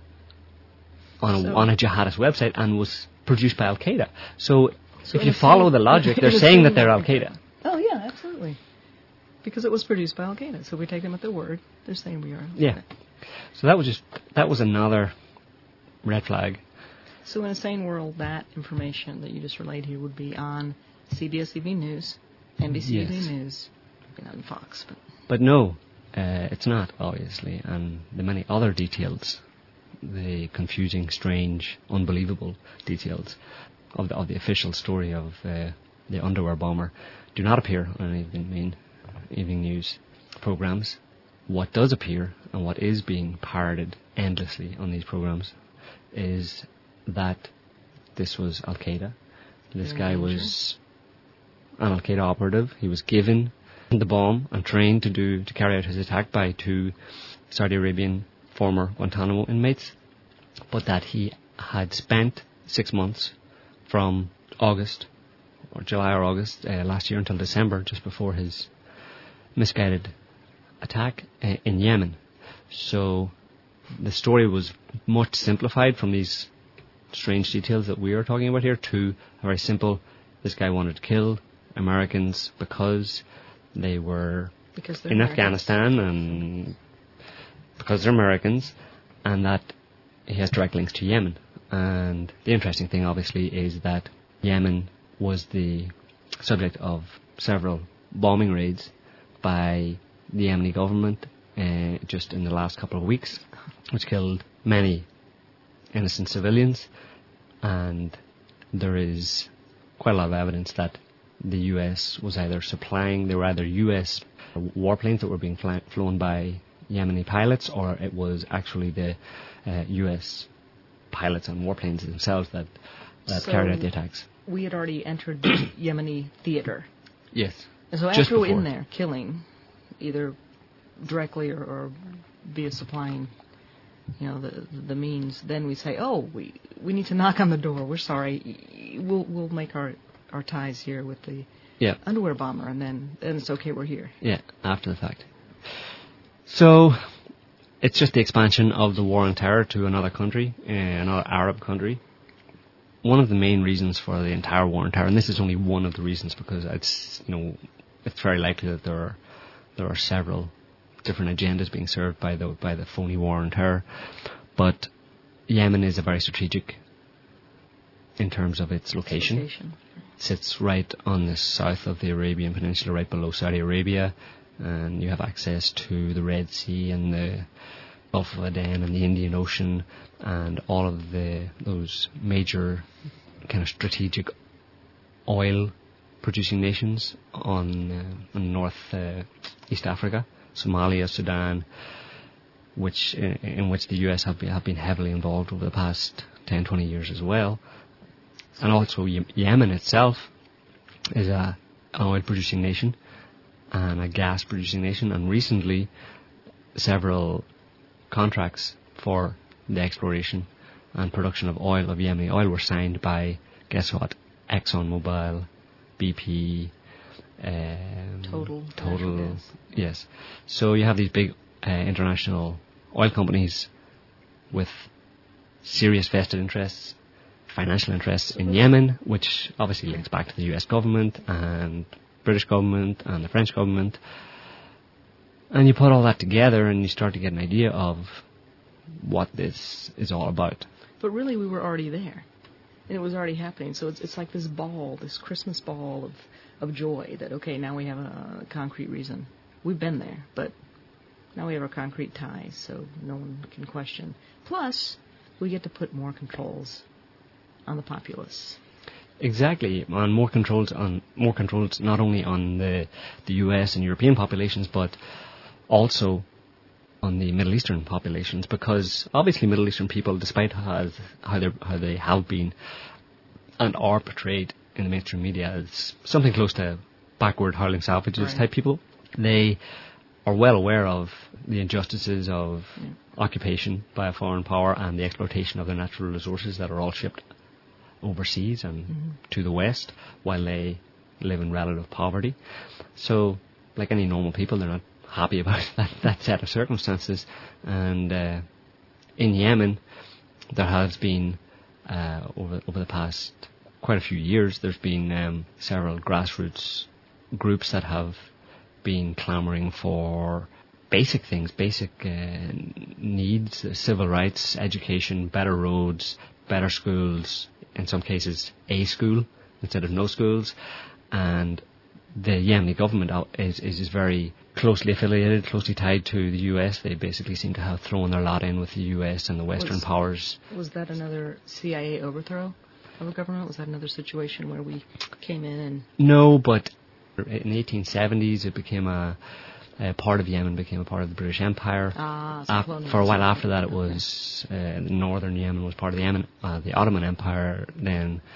on a, So- on a jihadist website and was produced by Al Qaeda. So, So if in you a follow sense- the logic, in they're a saying that sense- they're Al Qaeda. Oh, yeah, absolutely. Because it was produced by Al Qaeda, so we take them at their word. They're saying we are. Al Yeah. Qaeda. So that was just that was another red flag. So in a sane world, that information that you just relayed here would be on C B S T V News, N B C T V Yes. News, maybe not on Fox, but But no, uh, it's not, obviously, and the many other details, the confusing, strange, unbelievable details of the, of the official story of uh, the underwear bomber do not appear on any of the main evening news programs. What does appear, and what is being parroted endlessly on these programs, is that this was Al-Qaeda, This Very guy dangerous. was an Al-Qaeda operative. He was given the bomb and trained to do to carry out his attack by two Saudi Arabian former Guantanamo inmates, but that he had spent six months from August or July or August uh, last year until December, just before his misguided attack uh, in Yemen. So the story was much simplified from these strange details that we are talking about here to a very simple: this guy wanted to kill Americans because they were Because they're in Americans. Afghanistan and because they're Americans, and that he has direct links to Yemen. And the interesting thing, obviously, is that Yemen was the subject of several bombing raids by the Yemeni government uh, just in the last couple of weeks, which killed many innocent civilians. And there is quite a lot of evidence that the U S was either supplying, they were either U S warplanes that were being fly, flown by Yemeni pilots, or it was actually the uh, U S pilots and warplanes themselves that, that So carried out the attacks. We had already entered the Yemeni theater. Yes. And so Just after we're before. in there killing, either directly or, or via supplying, you know, the the means, then we say, oh, we we need to knock on the door. We're sorry. We'll we'll make our, our ties here with the Yeah. underwear bomber, and then then it's okay. We're here. Yeah, after the fact. So, it's just the expansion of the war on terror to another country, uh, another Arab country. One of the main reasons for the entire war on terror, and this is only one of the reasons because it's, you know, it's very likely that there are there are several different agendas being served by the by the phony war on terror, but Yemen is a very strategic in terms of its location. Location. It sits right on the south of the Arabian Peninsula, right below Saudi Arabia, and you have access to the Red Sea and the Gulf of Aden and the Indian Ocean and all of the those major kind of strategic oil producing nations on uh, on North uh, East Africa, Somalia, Sudan, which in, in which the U S have been, have been heavily involved over the past ten, twenty years as well. And also Ye- Yemen itself is a, an oil producing nation and a gas producing nation, and recently several contracts for the exploration and production of oil, of Yemeni oil, were signed by, guess what, ExxonMobil, B P, um, Total. Total, Natural gas. yes. So you have these big uh, international oil companies with serious vested interests, financial interests in Yemen, which obviously links back to the U S government and British government and the French government. And you put all that together and you start to get an idea of what this is all about. But really, we were already there, and it was already happening. So it's it's like this ball, this Christmas ball of of joy. That okay, now we have a concrete reason. We've been there, but now we have our concrete ties, so no one can question. Plus, we get to put more controls on the populace. Exactly, and more controls on more controls not only on the the U S and European populations, but also on the Middle Eastern populations, because obviously Middle Eastern people, despite how how they how they have been and are portrayed in the mainstream media as something close to backward howling savages Right. type people, they are well aware of the injustices of Yeah. occupation by a foreign power and the exploitation of their natural resources that are all shipped overseas and Mm-hmm. to the West, while they live in relative poverty. So, like any normal people, they're not happy about that, that set of circumstances. And uh, in Yemen, there has been, uh, over over the past quite a few years, there's been um, several grassroots groups that have been clamouring for basic things, basic uh, needs, uh, civil rights, education, better roads, better schools, in some cases a school instead of no schools. And the Yemeni government out- is, is is very closely affiliated, closely tied to the U S. They basically seem to have thrown their lot in with the U S and the Western Was- powers. Was that another C I A overthrow of a government? Was that another situation where we came in and No, but in the eighteen seventies it became a, a part of Yemen became a part of the British Empire. ah, so Af- colonialism. for a while after that, it Okay. was uh, northern Yemen was part of the Yemen, uh, the Ottoman Empire. Then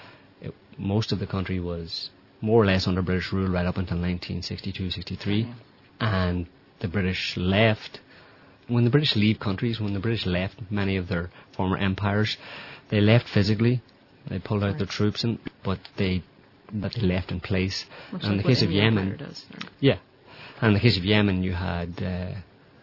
it, most of the country was more or less under British rule right up until nineteen sixty-two sixty-three, Yeah. and the British left. When the British leave countries, when the British left many of their former empires, they left physically. They pulled out Right. their troops, in, but they but they left in place. Much and in like the case what of any Yemen, empire does, right? yeah, and in the case of Yemen, you had uh,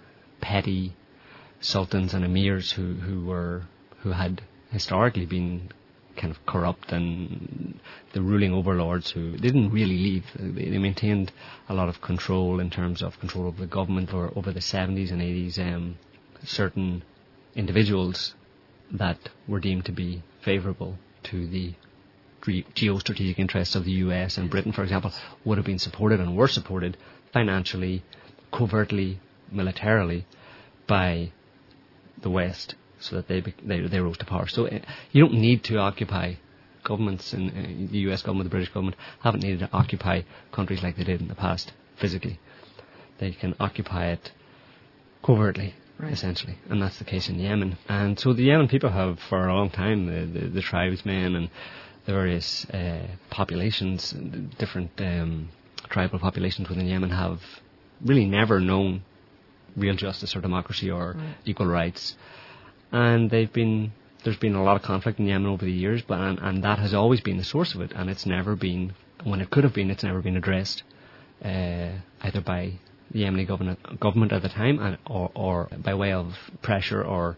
petty sultans and emirs who, who were who had historically been kind of corrupt, and the ruling overlords who didn't really leave. They, they maintained a lot of control in terms of control over the government or over the seventies and eighties. Um, certain individuals that were deemed to be favourable to the ge- geostrategic interests of the U S and Britain, for example, would have been supported and were supported financially, covertly, militarily by the West, so that they they, they rose to power. So uh, you don't need to occupy governments, in uh, the U S government, the British government, haven't needed to occupy countries like they did in the past physically. They can occupy it covertly, right. essentially, and that's the case in Yemen. And so the Yemen people have, for a long time, the, the, the tribesmen and the various uh, populations, different um, tribal populations within Yemen, have really never known real justice or democracy or right. equal rights. And they've been there's been a lot of conflict in Yemen over the years, but and, and that has always been the source of it, and it's never been, when it could have been, it's never been addressed, uh, either by the Yemeni government, government at the time, and, or, or by way of pressure or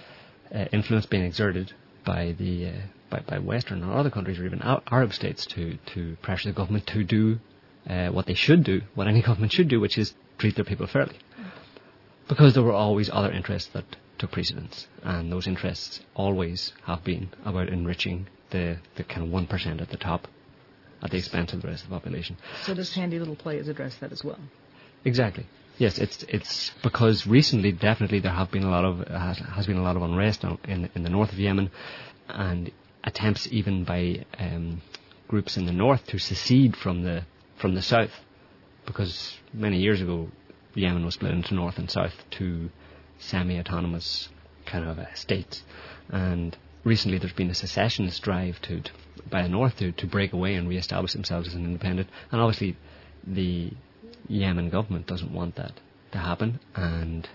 uh, influence being exerted by the uh, by, by Western or other countries or even Arab states to, to pressure the government to do uh, what they should do, what any government should do, which is treat their people fairly. Because there were always other interests that took precedence, and those interests always have been about enriching the, the kind of one percent at the top at the expense of the rest of the population. So this handy little play has addressed that as well. Exactly. Yes, it's it's because recently, definitely, there have been a lot of has, has been a lot of unrest in in the north of Yemen, and attempts even by um, groups in the north to secede from the from the south, because many years ago Yemen was split into north and south, two semi-autonomous kind of uh, states, and recently there's been a secessionist drive to, to by the north to, to break away and re-establish themselves as an independent, and obviously the Yemen government doesn't want that to happen, and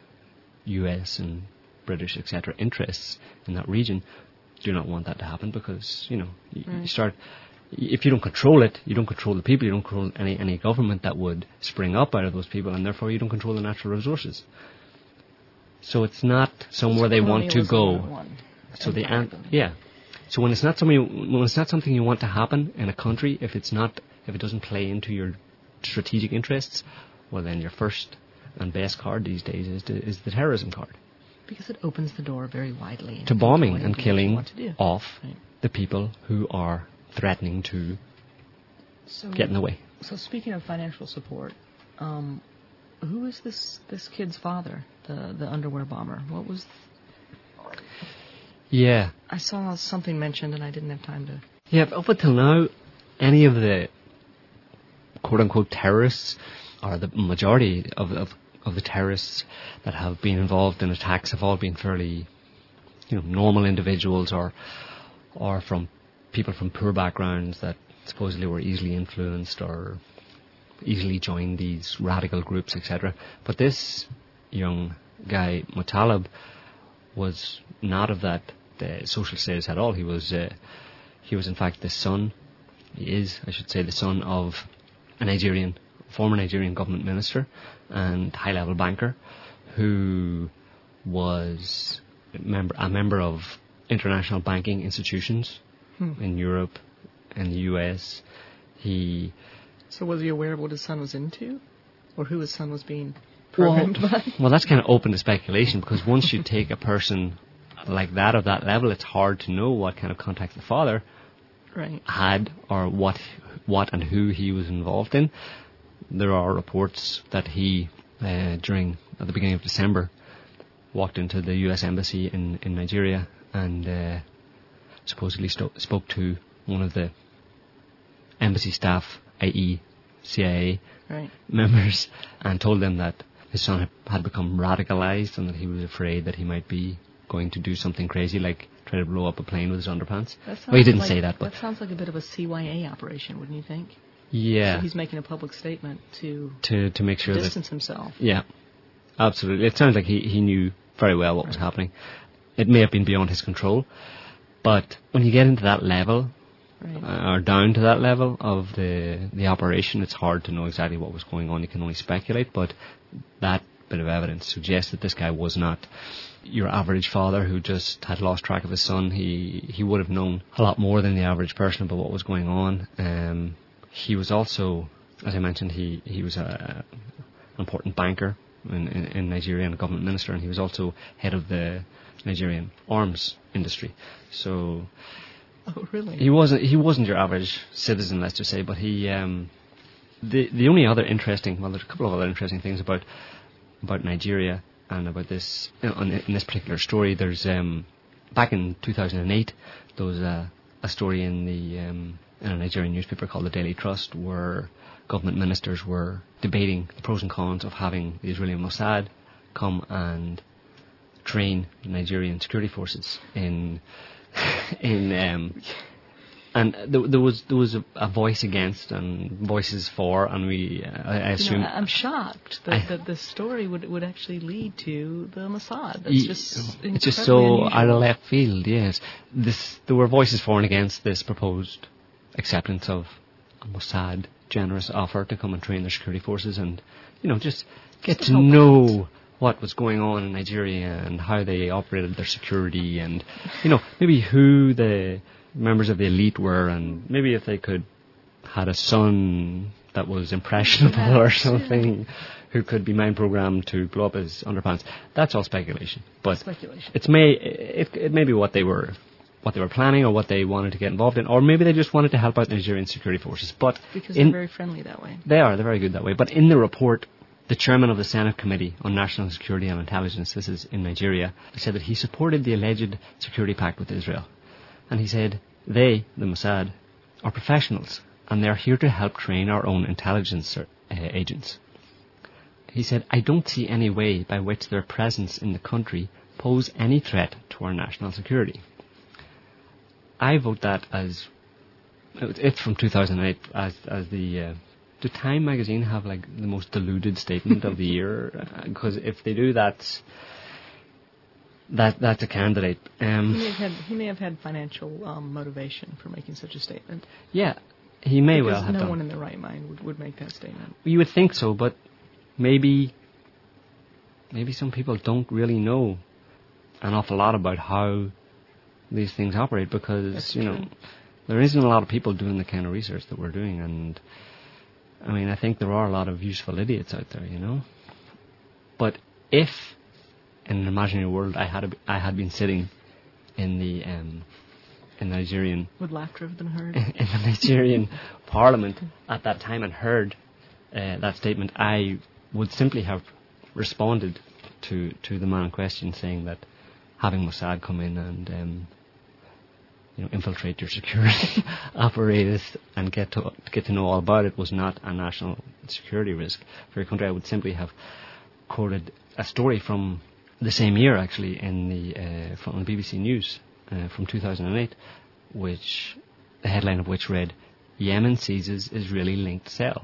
U S and British, et cetera, interests in that region do not want that to happen, because, you know, you, right. you start, if you don't control it, you don't control the people, you don't control any, any government that would spring up out of those people, and therefore you don't control the natural resources. So it's not somewhere they want to go. So the an- yeah. So when it's not something, when it's not something you want to happen in a country, if it's not, if it doesn't play into your strategic interests, well then your first and best card these days is the, is the terrorism card. Because it opens the door very widely to bombing and you killing do. off right. the people who are threatening to so, get in the way. So speaking of financial support, um, who is this this kid's father, the the underwear bomber? What was? Th- yeah. I saw something mentioned and I didn't have time to. Yeah, up until now, any of the quote-unquote terrorists, or the majority of, of of the terrorists that have been involved in attacks, have all been fairly, you know, normal individuals, or or from people from poor backgrounds that supposedly were easily influenced or easily joined these radical groups, et cetera. But this young guy, Muttalib, was not of that uh, social status at all. He was uh, he was in fact the son, he is, I should say, the son of a Nigerian, former Nigerian government minister and high-level banker, who was a member, a member of international banking institutions hmm. in Europe and the U S. He So was he aware of what his son was into? Or who his son was being programmed well, by? Well, that's kind of open to speculation, because once you take a person like that, of that level, it's hard to know what kind of contact the father right. had, or what what and who he was involved in. There are reports that he, uh, during, at the beginning of December, walked into the U S Embassy in, in Nigeria and uh, supposedly sto- spoke to one of the embassy staff, that is. C I A right. members, and told them that his son had become radicalized and that he was afraid that he might be going to do something crazy, like try to blow up a plane with his underpants. That sounds Well, he didn't like, say that, but that sounds like a bit of a C Y A operation, wouldn't you think? yeah, So he's making a public statement to to to make sure that distance himself. yeah, absolutely. It sounds like he he knew very well what was happening. It may have been beyond his control, but when you get into that level, Right. uh, or down to that level of the the operation, it's hard to know exactly what was going on. You can only speculate, but that bit of evidence suggests that this guy was not your average father who just had lost track of his son. He he would have known a lot more than the average person about what was going on. Um, he was also, as I mentioned, he, he was a, an important banker in, in, in Nigeria and a government minister, and he was also head of the Nigerian arms industry. So Oh, really? he wasn't he wasn't your average citizen, let's just say. But he um, the the only other interesting well, there's a couple of other interesting things about about Nigeria and about this in, in this particular story. There's um, back in two thousand eight there was a, a story in the um, in a Nigerian newspaper called the Daily Trust where government ministers were debating the pros and cons of having the Israeli Mossad come and train Nigerian security forces in in um, and there, there was there was a, a voice against and voices for, and we uh, I, I assume You know, I'm shocked that, I, that this story would would actually lead to the Mossad. That's y- just it's just incredibly so unusual. out of left field. Yes, this there were voices for and against this proposed acceptance of a Mossad generous offer to come and train their security forces, and you know just get Just to hope know what was going on in Nigeria and how they operated their security, and you know maybe who the members of the elite were, and maybe if they could had a son that was impressionable or Perhaps, something who could be mind programmed to blow up his underpants. That's all speculation, but Speculation. it's may it, it may be what they were what they were planning or what they wanted to get involved in, or maybe they just wanted to help out Nigerian security forces. But Because in, they're very friendly that way. they are they're very good that way. But in the report, the chairman of the Senate Committee on National Security and Intelligence, this is in Nigeria, said that he supported the alleged security pact with Israel. And he said, they, the Mossad, are professionals, and they're here to help train our own intelligence uh, agents. He said, I don't see any way by which their presence in the country pose any threat to our national security. I vote that as, it's from two thousand eight, as, as the... Uh, Do Time magazine have like the most deluded statement of the year? Because if they do, that's that that's a candidate. Um, He may have had, he may have had financial um, motivation for making such a statement. yeah, he may Because well have no done. one in their right mind would, would make that statement. You would think so, but maybe maybe some people don't really know an awful lot about how these things operate, because That's you know true. there isn't a lot of people doing the kind of research that we're doing, and I mean I think there are a lot of useful idiots out there, you know. But if in an imaginary world I had a, I had been sitting in the um, in the Nigerian Would laughter have been heard? in the Nigerian Parliament at that time and heard uh, that statement, I would simply have responded to to the man in question, saying that having Mossad come in and um, you know infiltrate your security apparatus and get to get to know all about it was not a national security risk for your country. I would simply have quoted a story from the same year, actually, in the uh, from the B B C News uh, from two thousand eight, which the headline of which read, "Yemen seizes Israeli-linked cell."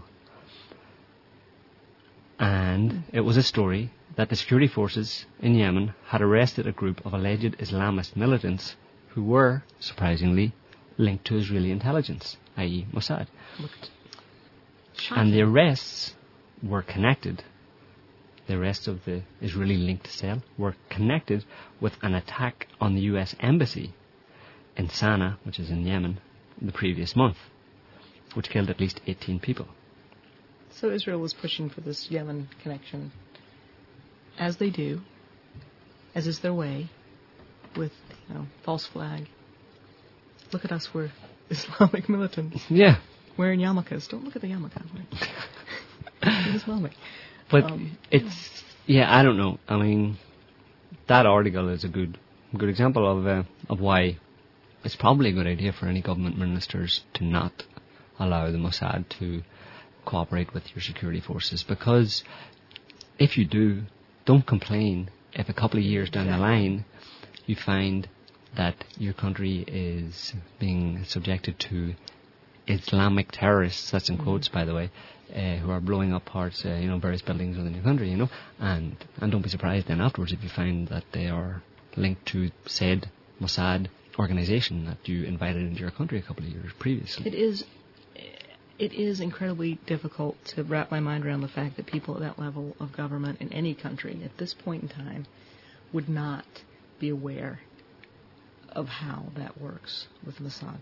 And it was a story that the security forces in Yemen had arrested a group of alleged Islamist militants who were, surprisingly, linked to Israeli intelligence, that is. Mossad. And the arrests were connected, the arrests of the Israeli-linked cell were connected with an attack on the U S Embassy in Sana'a, which is in Yemen, the previous month, which killed at least eighteen people. So Israel was pushing for this Yemen connection, as they do, as is their way, with, you know, false flag. Look at us, we're Islamic militants. Yeah. Wearing yarmulkes. Don't look at the yarmulke. It's Islamic. But Um, it's, yeah, I don't know. I mean, that article is a good good example of uh, of why it's probably a good idea for any government ministers to not allow the Mossad to cooperate with your security forces, because if you do, don't complain if a couple of years down the line you find that your country is being subjected to Islamic terrorists, that's in quotes, by the way, uh, who are blowing up parts, uh, you know, various buildings within your country, you know, and and don't be surprised then afterwards if you find that they are linked to said Mossad organisation that you invited into your country a couple of years previously. It is, it is incredibly difficult to wrap my mind around the fact that people at that level of government in any country at this point in time would not be aware of how that works with Mossad.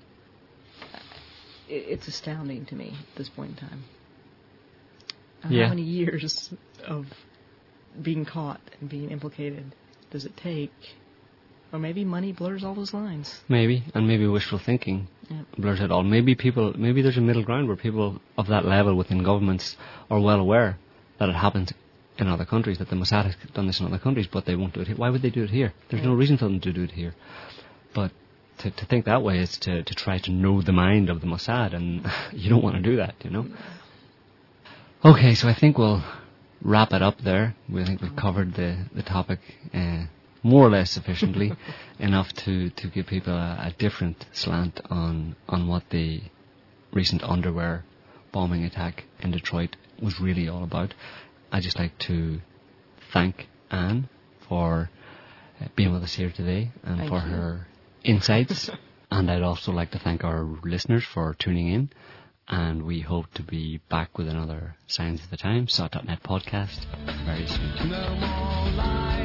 It's astounding to me at this point in time. Yeah. How many years of being caught and being implicated does it take? Or maybe money blurs all those lines. Maybe, and maybe wishful thinking Yep. blurs it all. Maybe people, maybe there's a middle ground where people of that level within governments are well aware that it happens in other countries, that the Mossad has done this in other countries, but they won't do it here. Why would they do it here? There's Right. no reason for them to do it here. But to, to think that way is to, to try to know the mind of the Mossad, and you don't want to do that, you know. Okay, so I think we'll wrap it up there. We think we've covered the, the topic uh, more or less sufficiently, enough to, to give people a, a different slant on on what the recent underwear bombing attack in Detroit was really all about. I'd just like to thank Anne for uh, being with us here today and Thank for you. her insights. And I'd also like to thank our listeners for tuning in. And we hope to be back with another Signs of the Times, S O T dot net podcast very soon. No more lies.